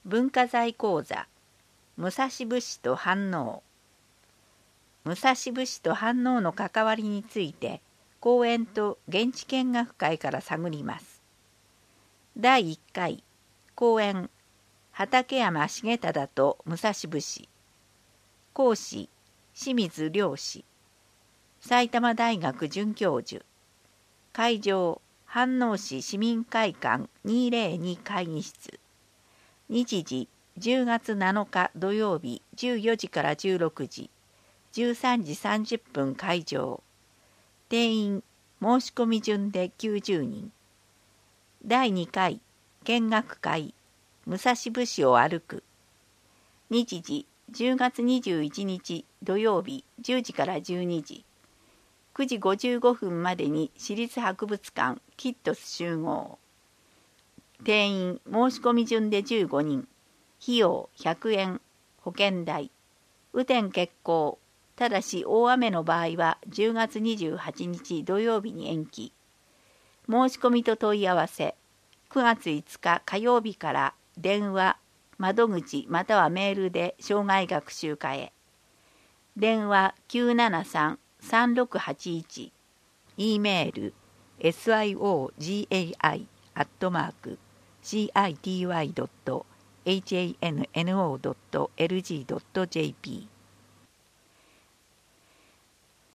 文化財講座武蔵武士と飯能。武蔵武士と飯能の関わりについて講演と現地見学会から探ります。第1回講演畠山重忠と武蔵武士。講師清水良氏。埼玉大学准教授。会場飯能市市民会館202会議室。日時10月7日土曜日14時から16時、13時30分会場。定員申し込み順で90人。第2回見学会武蔵武士を歩く。日時10月21日土曜日10時から12時。9時55分までに市立博物館キットス集合。定員申し込み順で15人。費用100円。保険代。雨天決行。ただし大雨の場合は10月28日土曜日に延期。申し込みと問い合わせ。9月5日火曜日から電話、窓口またはメールで生涯学習課へ。電話973-3681。E メール sogai@city.hanno.lg.jp